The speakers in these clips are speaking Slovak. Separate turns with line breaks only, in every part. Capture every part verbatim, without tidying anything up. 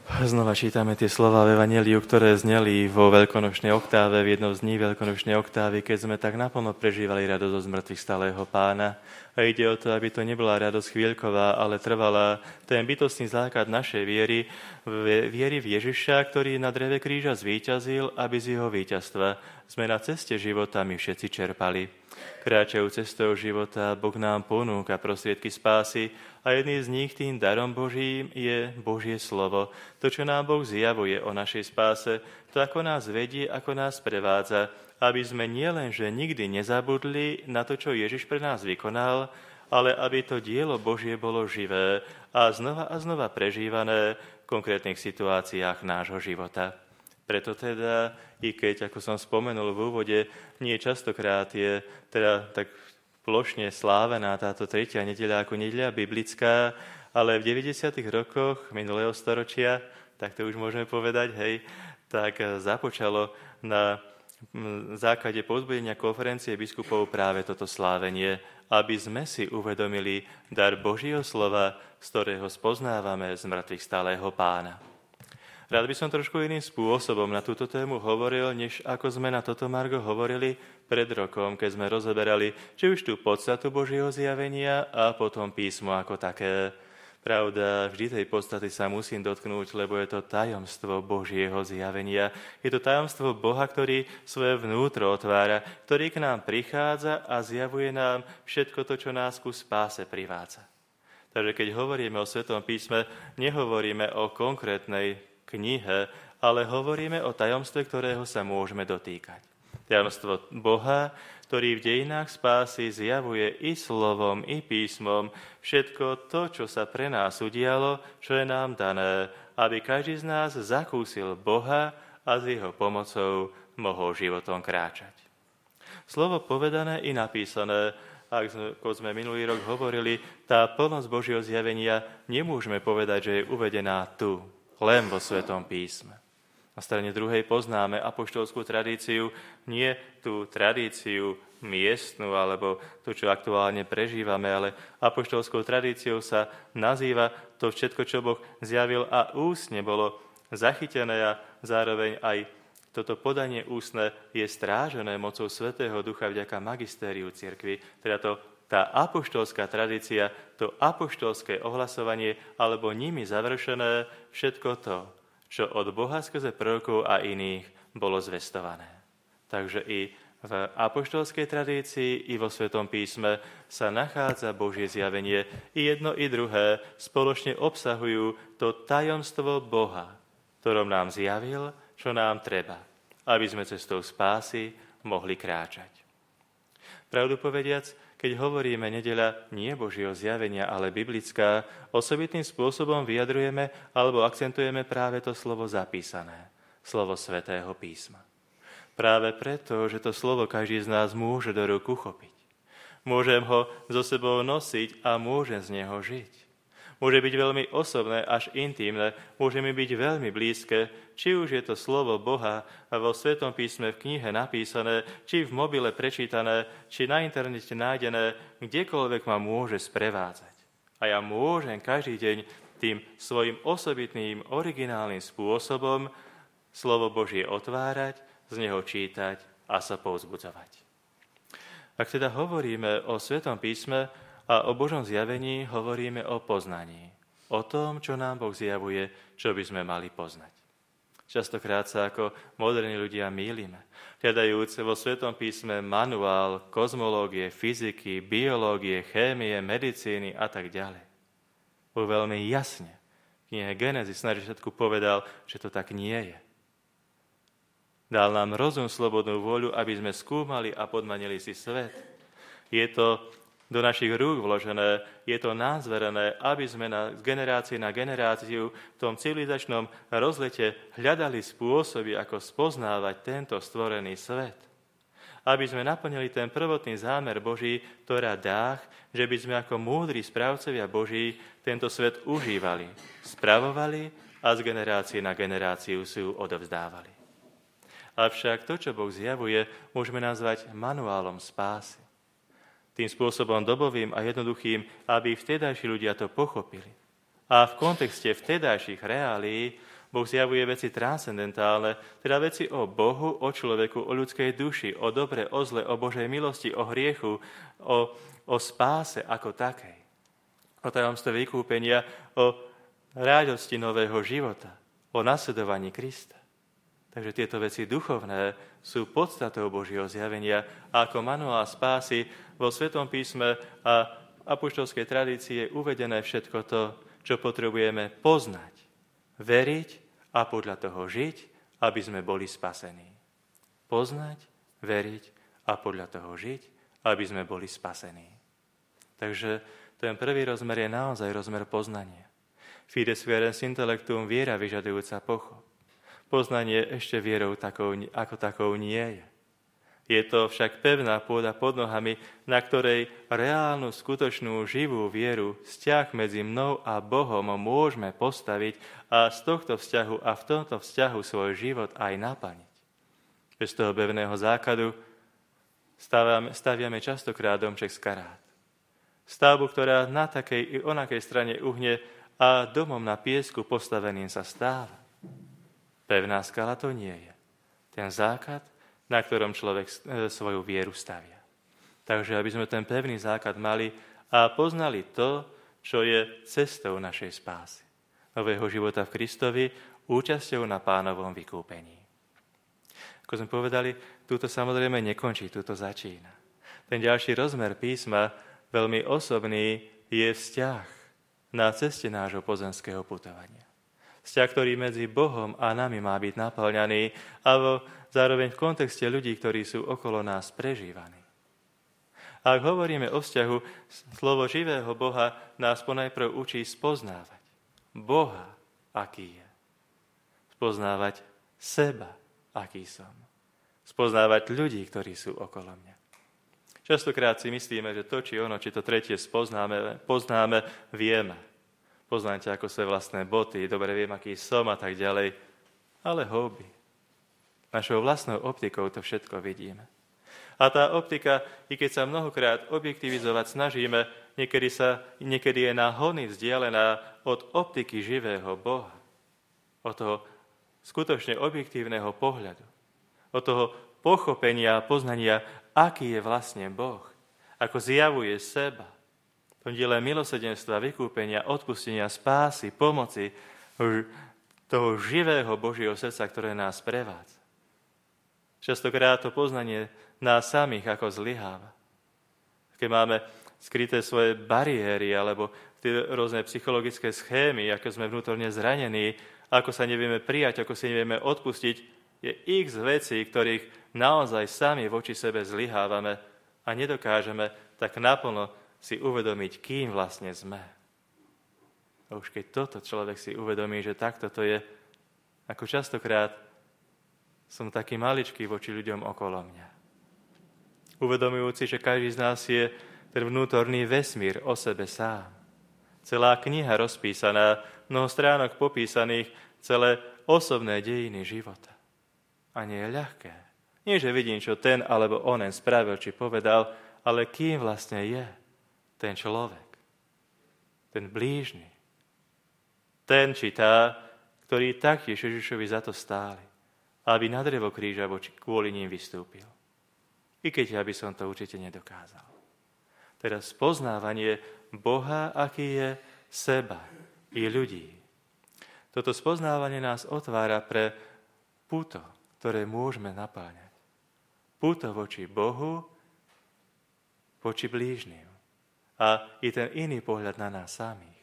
Znova čítame tie slova v Evanjeliu, ktoré zneli vo veľkonočnej oktáve, v jednom z dní veľkonočnej oktávy, keď sme tak naplno prežívali radosť zo zmrtvých stáleho Pána. A ide o to, aby to nebola radosť chvíľková, ale trvalá. Ten bytostný základ našej viery, viery v Ježiša, ktorý na dreve kríža zvíťazil, aby z jeho víťazstva sme na ceste života my všetci čerpali. Kráčajú cestou života, Boh nám ponúka prostriedky spásy a jedným z nich, tým darom Božím, je Božie slovo. To, čo nám Boh zjavuje o našej spáse, to, ako nás vedie, ako nás prevádza, aby sme nielenže nikdy nezabudli na to, čo Ježiš pre nás vykonal, ale aby to dielo Božie bolo živé a znova a znova prežívané v konkrétnych situáciách nášho života. Preto teda, i keď, ako som spomenul v úvode, nie častokrát je teda tak plošne slávená táto tretia nedeľa ako nedeľa biblická, ale v deväťdesiatych rokoch minulého storočia, tak to už môžeme povedať, hej, tak započalo na základe povzbudenia konferencie biskupov práve toto slávenie, aby sme si uvedomili dar Božieho slova, z ktorého spoznávame z mŕtvych stálého Pána. Rád by som trošku iným spôsobom na túto tému hovoril, než ako sme na toto margo hovorili pred rokom, keď sme rozoberali či už tú podstatu Božieho zjavenia a potom písmo ako také. Pravda, vždy tej podstaty sa musím dotknúť, lebo je to tajomstvo Božieho zjavenia. Je to tajomstvo Boha, ktorý svoje vnútro otvára, ktorý k nám prichádza a zjavuje nám všetko to, čo nás ku spáse privádza. Takže keď hovoríme o Svetom písme, nehovoríme o konkrétnej knihe, ale hovoríme o tajomstve, ktorého sa môžeme dotýkať. Tajomstvo Boha, ktorý v dejinách spásy zjavuje i slovom, i písmom všetko to, čo sa pre nás udialo, čo je nám dané, aby každý z nás zakúsil Boha a s jeho pomocou mohol životom kráčať. Slovo povedané i napísané, ako sme minulý rok hovorili, tá plnosť Božieho zjavenia nemôžeme povedať, že je uvedená tu, len vo Svetom písme. Na strane druhej poznáme apoštolskú tradíciu, nie tú tradíciu miestnu, alebo tú, čo aktuálne prežívame, ale apoštolskou tradíciou sa nazýva to všetko, čo Boh zjavil a ústne bolo zachytené a zároveň aj toto podanie ústne je strážené mocou Svätého Ducha vďaka magistériu cirkvi, teda to tá apoštolská tradícia, to apoštolské ohlasovanie, alebo nimi završené všetko to, čo od Boha skrze prorokov a iných bolo zvestované. Takže i v apoštolskej tradícii, i vo Svetom písme sa nachádza Božie zjavenie. I jedno, i druhé spoločne obsahujú to tajomstvo Boha, ktorom nám zjavil, čo nám treba, aby sme cestou spásy mohli kráčať. Pravdu povediac, keď hovoríme nedeľa nie Božieho zjavenia, ale biblická, osobitným spôsobom vyjadrujeme alebo akcentujeme práve to slovo zapísané, slovo Svätého písma. Práve preto, že to slovo každý z nás môže do rúk uchopiť. Môžem ho so sebou nosiť a môžem z neho žiť. Môže byť veľmi osobné až intímne, môže mi byť veľmi blízke, či už je to slovo Boha a vo Svetom písme v knihe napísané, či v mobile prečítané, či na internete nájdené, kdekoľvek ma môže sprevádzať. A ja môžem každý deň tým svojim osobitným, originálnym spôsobom slovo Božie otvárať, z neho čítať a sa povzbudzovať. Ak teda hovoríme o Svetom písme a o Božom zjavení, hovoríme o poznaní. O tom, čo nám Boh zjavuje, čo by sme mali poznať. Častokrát sa ako moderní ľudia mýlime, hľadajúc vo Svetom písme manuál kozmológie, fyziky, biológie, chémie, medicíny a tak ďalej. Boh veľmi jasne v knihe Genesis na začiatku povedal, že to tak nie je. Dal nám rozum, slobodnú voľu, aby sme skúmali a podmanili si svet. Je to do našich rúk vložené, je to nám zverené, aby sme na, z generácie na generáciu v tom civilizačnom rozlete hľadali spôsoby, ako spoznávať tento stvorený svet. Aby sme naplnili ten prvotný zámer Boží, ktorá dách, že by sme ako múdri správcovia Boží tento svet užívali, spravovali a z generácie na generáciu si ju odovzdávali. Avšak to, čo Boh zjavuje, môžeme nazvať manuálom spásy. Tým spôsobom dobovým a jednoduchým, aby vtedajší ľudia to pochopili. A v kontexte vtedajších reálií Boh zjavuje veci transcendentálne, teda veci o Bohu, o človeku, o ľudskej duši, o dobre, o zle, o Božej milosti, o hriechu, o, o spáse ako takej, o tajomstve vykúpenia, o radosti nového života, o nasledovaní Krista. Takže tieto veci duchovné sú podstatou Božieho zjavenia a ako manuál spásy vo Svetom písme a apoštolskej tradícii je uvedené všetko to, čo potrebujeme poznať, veriť a podľa toho žiť, aby sme boli spasení. Poznať, veriť a podľa toho žiť, aby sme boli spasení. Takže ten prvý rozmer je naozaj rozmer poznania. Fides querens intellectum, viera vyžadujúca pochop. Poznanie ešte vierou takou, ako takou nie je. Je to však pevná pôda pod nohami, na ktorej reálnu, skutočnú, živú vieru, vzťah medzi mnou a Bohom môžeme postaviť a z tohto vzťahu a v tomto vzťahu svoj život aj naplniť. Bez toho pevného základu staviame, staviame častokrát domček z karát. Stavbu, ktorá na takej i onakej strane uhne a domom na piesku postaveným sa stáva. Pevná skala to nie je. Ten základ, na ktorom človek svoju vieru stavia. Takže aby sme ten pevný základ mali a poznali to, čo je cestou našej spásy. Nového života v Kristovi, účasťou na Pánovom vykúpení. Ako sme povedali, túto samozrejme nekončí, túto začína. Ten ďalší rozmer písma, veľmi osobný, je vzťah na ceste nášho pozemského putovania. Vzťah, ktorý medzi Bohom a nami má byť naplňaný a vo, zároveň v kontexte ľudí, ktorí sú okolo nás prežívaní. A ak hovoríme o vzťahu, slovo živého Boha nás ponajprv učí spoznávať Boha, aký je. Spoznávať seba, aký som. Spoznávať ľudí, ktorí sú okolo mňa. Častokrát si myslíme, že to, či ono, či to tretie spoznáme, poznáme, vieme. Poznáte, ako sú vlastné boty, dobre viem, aký som a tak ďalej. Ale hobby. Našou vlastnou optikou to všetko vidíme. A tá optika, i keď sa mnohokrát objektivizovať snažíme, niekedy, sa, niekedy je na hony vzdialená od optiky živého Boha. Od toho skutočne objektívneho pohľadu. Od toho pochopenia a poznania, aký je vlastne Boh. Ako zjavuje seba. V tom diele milosrdenstva, vykúpenia, odpustenia, spásy, pomoci, toho živého Božieho srdca, ktoré nás prevádza. Častokrát to poznanie nás samých ako zlyháva. Keď máme skryté svoje bariéry alebo tie rôzne psychologické schémy, ako sme vnútorne zranení, ako sa nevieme prijať, ako si nevieme odpustiť, je x vecí, ktorých naozaj sami voči sebe zlyhávame a nedokážeme tak naplno si uvedomiť, kým vlastne sme. A už keď toto človek si uvedomí, že takto to je, ako častokrát som taký maličký voči ľuďom okolo mňa. Uvedomujúci, že každý z nás je ten vnútorný vesmír o sebe sám. Celá kniha rozpísaná, mnoho stránok popísaných, celé osobné dejiny života. A nie je ľahké. Nie, že vidím, čo ten alebo onen spravil, či povedal, ale kým vlastne je ten človek, ten blížny, ten či tá, ktorý taktiež Ježišovi za to stáli, aby na drevo kríža kvôli ním vystúpil. I keď ja by som to určite nedokázal. Teda spoznávanie Boha, aký je, seba i ľudí. Toto spoznávanie nás otvára pre puto, ktoré môžeme napáňať. Puto voči Bohu, voči blížnym. A i ten iný pohľad na nás samých.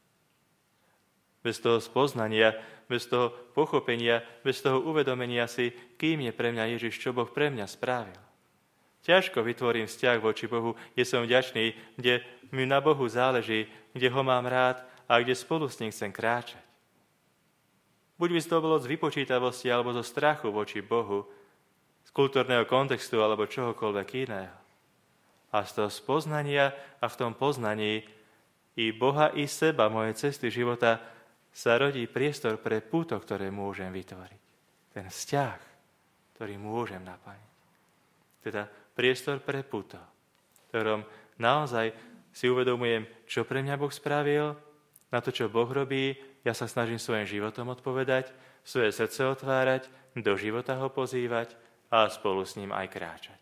Bez toho spoznania, bez toho pochopenia, bez toho uvedomenia si, kým je pre mňa Ježiš, čo Boh pre mňa spravil. Ťažko vytvorím vzťah voči Bohu, kde som vďačný, kde mi na Bohu záleží, kde ho mám rád a kde spolu s ním chcem kráčať. Buď by to bolo z vypočítavosti alebo zo strachu voči Bohu, z kultúrneho kontextu alebo čohokoľvek iného. A z toho spoznania a v tom poznaní i Boha, i seba, moje cesty života sa rodí priestor pre púto, ktoré môžem vytvoriť. Ten vzťah, ktorý môžem naplniť. Teda priestor pre púto, v ktorom naozaj si uvedomujem, čo pre mňa Boh spravil, na to, čo Boh robí, Ja sa snažím svojim životom odpovedať, svoje srdce otvárať, do života ho pozývať a spolu s ním aj kráčať.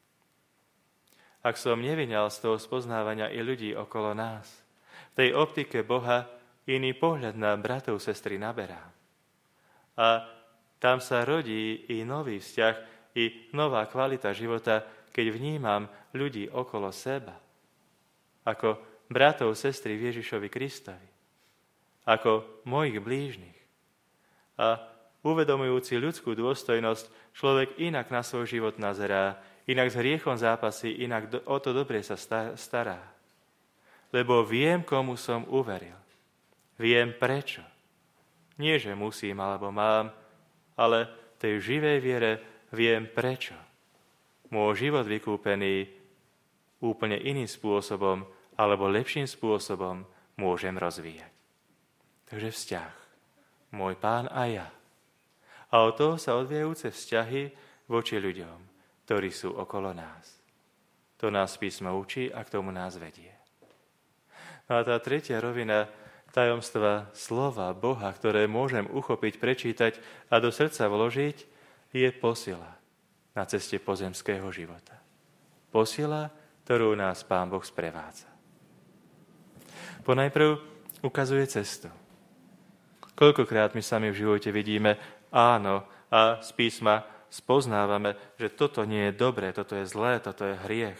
Ak som nevyňal z toho spoznávania i ľudí okolo nás, v tej optike Boha iný pohľad na bratov, sestry naberám. A tam sa rodí i nový vzťah, i nová kvalita života, keď vnímam ľudí okolo seba, ako bratov, sestry v Ježišovi Kristovi, ako mojich blížnych. A uvedomujúci ľudskú dôstojnosť, človek inak na svoj život nazerá, inak s hriechom zápasí, inak do, o to dobre sa stará. Lebo viem, komu som uveril. Viem prečo. Nie, že musím alebo mám, ale tej živej viere viem prečo. Môj život vykúpený úplne iným spôsobom alebo lepším spôsobom môžem rozvíjať. Takže vzťah. Môj Pán a ja. A od toho sa odvíjajúce vzťahy voči ľuďom, ktorí sú okolo nás. To nás písmo učí a k tomu nás vedie. No a tá tretia rovina tajomstva slova Boha, ktoré môžem uchopiť, prečítať a do srdca vložiť, je posila na ceste pozemského života. Posila, ktorú nás Pán Boh sprevádza. Ponajprv ukazuje cestu. Koľkokrát my sami v živote vidíme áno a z písma spoznávame, že toto nie je dobré, toto je zlé, toto je hriech.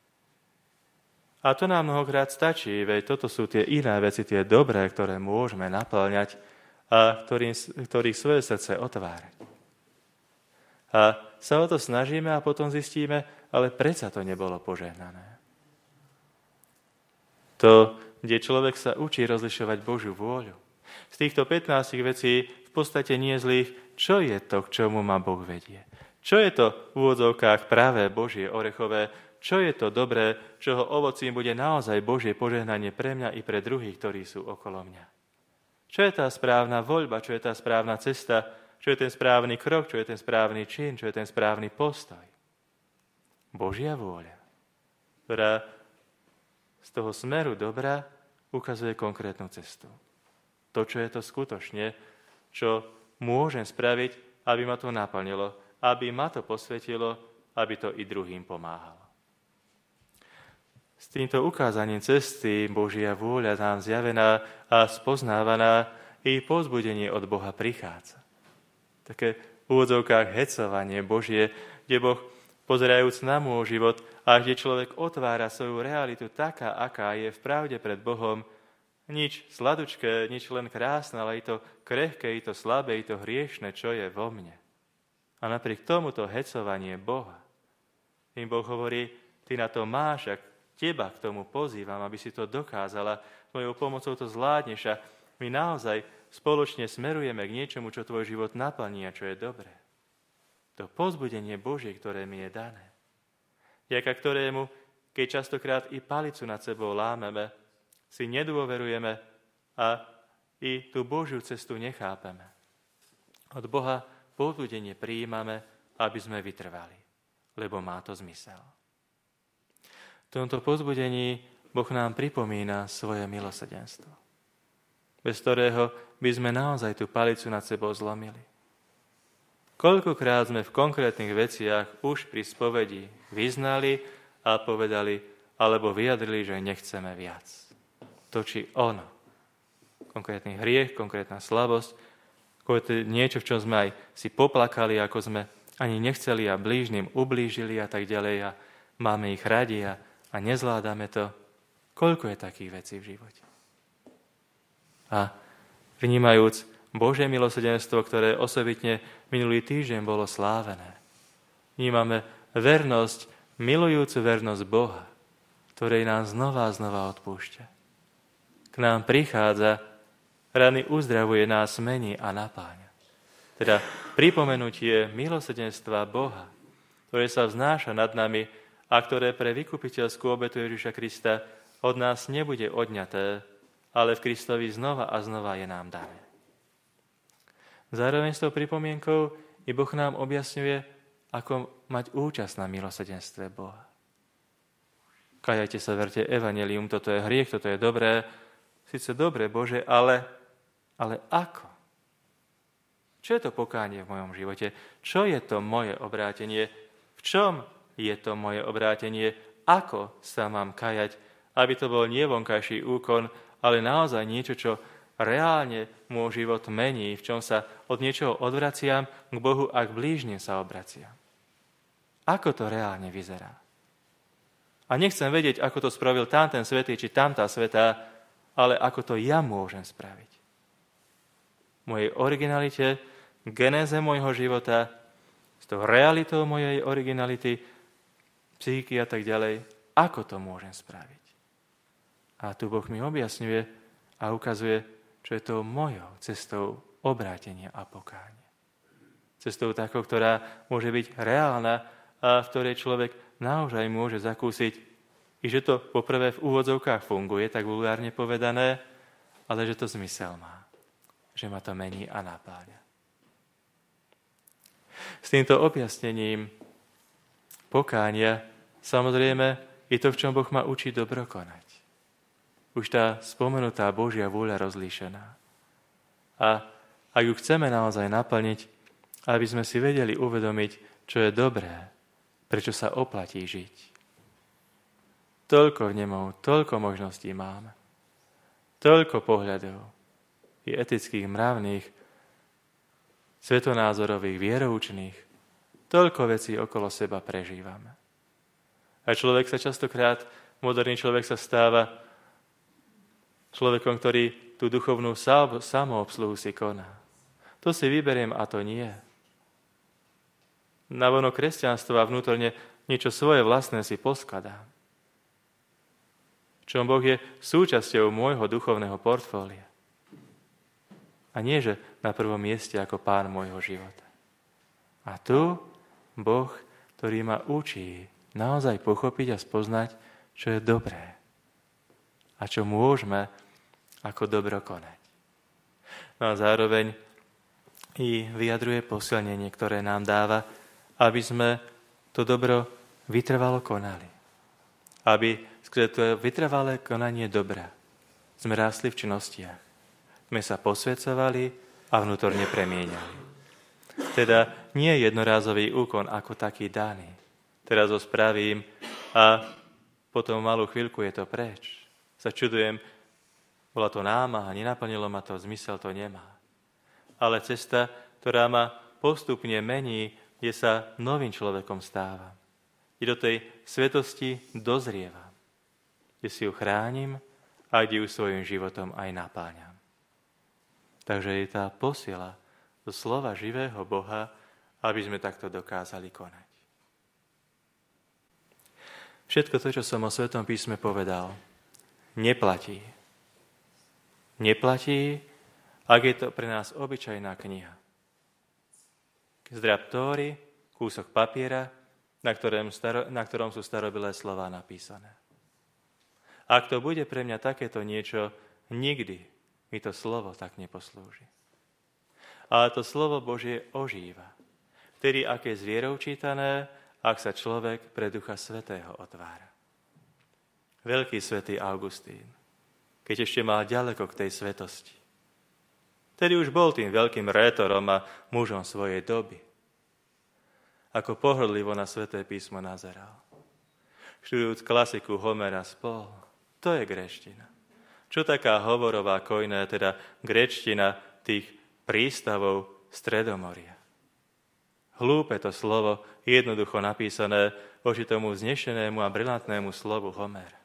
A to nám mnohokrát stačí, veď toto sú tie iné veci, tie dobré, ktoré môžeme naplňať a ktorým, ktorých svoje srdce otvárať. A sa o to snažíme a potom zistíme, ale predsa to nebolo požehnané. To, kde človek sa učí rozlišovať Božiu vôľu. Z týchto pätnástich vecí v podstate nie zlých, čo je to, k čomu ma Boh vedie. Čo je to v úvodzovkách práve Božie orechové, čo je to dobré, čoho ovocím bude naozaj Božie požehnanie pre mňa i pre druhých, ktorí sú okolo mňa. Čo je tá správna voľba, čo je tá správna cesta, čo je ten správny krok, čo je ten správny čin, čo je ten správny postoj. Božia vôľa, ktorá z toho smeru dobra ukazuje konkrétnu cestu. To, čo je to skutočne, čo môžem spraviť, aby ma to naplnilo, aby ma to posvetilo, aby to i druhým pomáhalo. S týmto ukázaním cesty Božia vôľa nám zjavená a spoznávaná i povzbudenie od Boha prichádza. Také v úvodzovkách hecovanie Božie, kde Boh, pozerajúc na môj život a kde človek otvára svoju realitu taká, aká je v pravde pred Bohom, nič sladučké, nič len krásne, ale i to krehké, i to slabé, i to hriešne, čo je vo mne. A napriek tomuto hecovanie Boha, im Boh hovorí, ty na to máš, ak teba k tomu pozývam, aby si to dokázala, mojou pomocou to zvládneš a my naozaj spoločne smerujeme k niečomu, čo tvoj život naplní a čo je dobré. To povzbudenie Božie, ktoré mi je dané, vďaka ktorému, keď častokrát i palicu nad sebou lámeme, si nedôverujeme a i tú Božiu cestu nechápeme. Od Boha povzbudenie prijímame, aby sme vytrvali, lebo má to zmysel. V tomto povzbudení Boh nám pripomína svoje milosrdenstvo, bez ktorého by sme naozaj tú palicu nad sebou zlomili. Koľkokrát sme v konkrétnych veciach už pri spovedi vyznali a povedali, alebo vyjadrili, že nechceme viac. To či ono. Konkrétny hriech, konkrétna slabosť, niečo, v čom sme aj si poplakali, ako sme ani nechceli a blížnym ublížili a tak ďalej a máme ich radi a, a nezvládame to. Koľko je takých vecí v živote? A vnímajúc Božie milosrdenstvo, ktoré osobitne minulý týždeň bolo slávené, vnímame vernosť, milujúcu vernosť Boha, ktorej nám znova a znova odpúšťa. K nám prichádza, rany uzdravuje, nás mení a napáňa. Teda pripomenutie milosrdenstva Boha, ktoré sa vznáša nad nami a ktoré pre vykupiteľskú obetu Ježiša Krista od nás nebude odňaté, ale v Kristovi znova a znova je nám dané. Zároveň s tou pripomienkou i Boh nám objasňuje, ako mať účasť na milosrdenstve Boha. Kajajte sa, verte evanjelium, toto je hriech, toto je dobré, síce dobre, Bože, ale Ale ako? Čo je to pokánie v mojom živote? Čo je to moje obrátenie? V čom je to moje obrátenie? Ako sa mám kajať, aby to bol nie vonkajší úkon, ale naozaj niečo, čo reálne môj život mení, v čom sa od niečoho odvraciam k Bohu a k blížnym sa obraciam. Ako to reálne vyzerá? A nechcem vedieť, ako to spravil tamten svätý, či tamtá svätá, ale ako to ja môžem spraviť. V mojej originalite, genéze môjho života, s tou realitou mojej originality, psychiky a tak ďalej, ako to môžem spraviť. A tu Boh mi objasňuje a ukazuje, čo je to mojou cestou obrátenia a pokánia. Cestou takou, ktorá môže byť reálna a v ktorej človek naozaj môže zakúsiť, i že to poprvé v úvodzovkách funguje, tak vulgárne povedané, ale že to zmysel má. Že ma to mení a napáľa. S týmto objasnením pokánia samozrejme je to, v čom Boh ma učí dobro konať. Už tá spomenutá Božia vôľa rozlíšená. A ak ju chceme naozaj naplniť, aby sme si vedeli uvedomiť, čo je dobré, prečo sa oplatí žiť. Toľko vnemov, toľko možností máme. Toľko pohľadov i etických, mravných, svetonázorových, vieroučných. Toľko vecí okolo seba prežívame. A človek sa častokrát, moderný človek sa stáva človekom, ktorý tú duchovnú samoobsluhu si koná. To si vyberiem a to nie. Navonok kresťanstvo a vnútorne niečo svoje vlastné si poskladám. Čom Boh je súčasťou môjho duchovného portfólia. A nie, že na prvom mieste ako pán môjho života. A tu Boh, ktorý ma učí naozaj pochopiť a spoznať, čo je dobré. A čo môžeme ako dobro konať. No a zároveň i vyjadruje posilnenie, ktoré nám dáva, aby sme to dobro vytrvalo konali. Aby skrze to vytrvalé konanie dobra sme rástli v činnostiach. Sme sa posvedzovali a vnútorne premieňali. Teda nie jednorázový úkon ako taký daný. Teraz ho spravím a potom malú chvíľku je to preč. Sa čudujem, bola to námaha, nenaplnilo ma to, zmysel to nemá. Ale cesta, ktorá ma postupne mení, kde sa novým človekom stávam. Kde do tej svetosti dozrievam. Kde si ju chránim a kde ju svojim životom aj napáňam. Takže je tá posila do slova živého Boha, aby sme takto dokázali konať. Všetko to, čo som o Svetom písme povedal, neplatí. Neplatí, ak je to pre nás obyčajná kniha. Zdrab Tóry, kúsok papiera, na ktorom, staro, na ktorom sú starobilé slová napísané. Ak to bude pre mňa takéto niečo, nikdy mi to slovo tak neposlúži. Ale to slovo Božie ožíva. Vtedy, aké je s vierou čítané, ak sa človek pre Ducha Svätého otvára. Veľký svätý Augustín, keď ešte mal ďaleko k tej svetosti. Tedy už bol tým veľkým rétorom a mužom svojej doby. Ako pohrdlivo na Sväté písmo nazeral. Študujúc klasiku Homera spol, to je gréčtina. Čo taká hovorová kojná, teda gréčtina tých prístavov Stredomoria. Hlúpe to slovo, jednoducho napísané voči tomu vznešenému a brilantnému slovu Homera.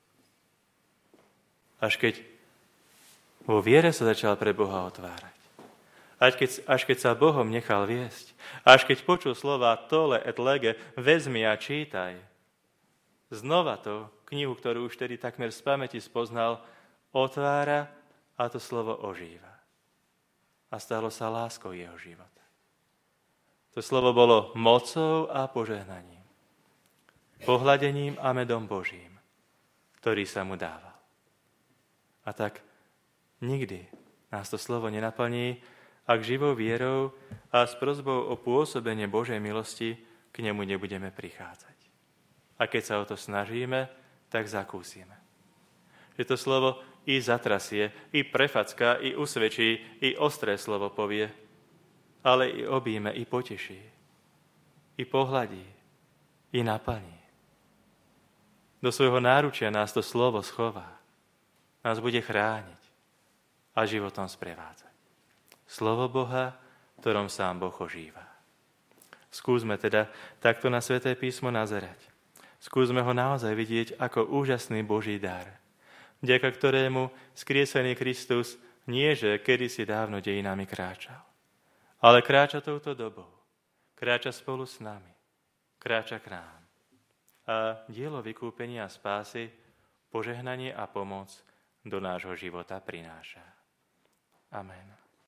Až keď vo viere sa začal pre Boha otvárať. Až keď, až keď sa Bohom nechal viesť. Až keď počul slova tole et lege, vezmi a čítaj. Znova to, knihu, ktorú už tedy takmer z pamäti spoznal, otvára a to slovo ožíva. A stalo sa láskou jeho života. To slovo bolo mocou a požehnaním. Pohľadením a medom Božím, ktorý sa mu dával. A tak nikdy nás to slovo nenaplní, ak živou vierou a s prosbou o pôsobenie Božej milosti k nemu nebudeme prichádzať. A keď sa o to snažíme, tak zakúsime. Že to slovo i zatrasie, i prefacká, i usvedčí, i ostré slovo povie, ale i objíme, i poteší, i pohľadí, i naplní. Do svojho náručia nás to slovo schová, nás bude chrániť a životom sprevádzať. Slovo Boha, ktorom sám Boh ožíva. Skúsme teda takto na Sväté písmo nazerať. Skúsme ho naozaj vidieť ako úžasný Boží dar, vďaka ktorému skriesený Kristus nie, že kedysi dávno dejinami kráčal, ale kráča touto dobou, kráča spolu s nami, kráča k nám. A dielo vykúpenia a spásy, požehnanie a pomoc do nášho života prináša. Amen.